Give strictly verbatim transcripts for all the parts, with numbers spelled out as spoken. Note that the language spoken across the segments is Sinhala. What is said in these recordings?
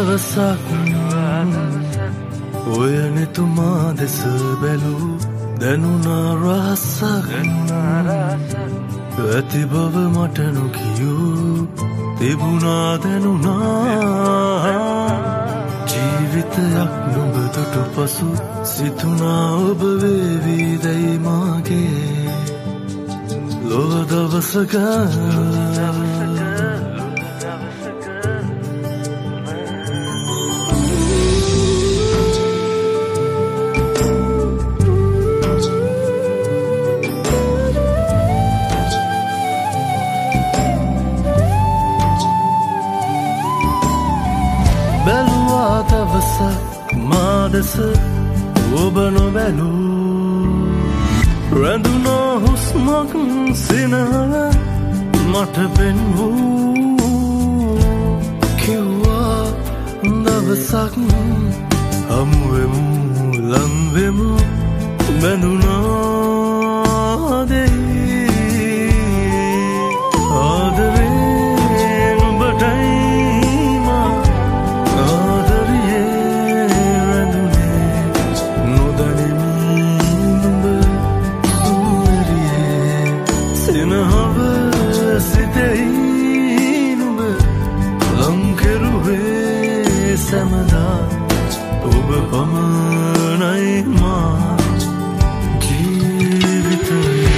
දවසක් ඔය නෙතුමා දෙස බැලූ දැනුණා රහසක් ඇති බව මට නොකියූ තිබුණා දැනුණා ජීවිතයක් නුඹ දුටු පසු සිතුනා ඔබ වේවී දැයි මාගේ ලොව දවසක බැලුවා දවසක් මා දෙස ඔබ නොබැලූ රැඳුණා හුස්මක් සිනහ මට පෙන්වූ කිව්වා දවසක් හමුවෙමු ලංවෙමු බැඳුණා දෙයි ආදරේ සැමදා ඔබ පමණයි මා ජීවිතයේ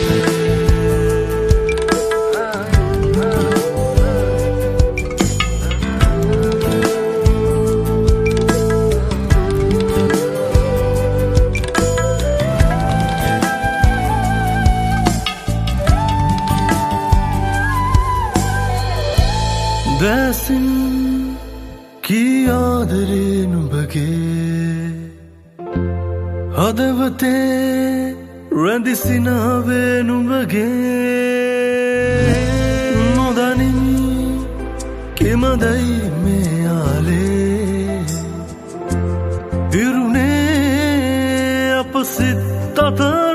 දැසින් කී ආදරේ නුඹගේ හදවතේ රැඳි සිනාවේ නුඹගේ නොදනිමි කිමදයි මේ ආලේ ඉරුනේ අප සිත් අතර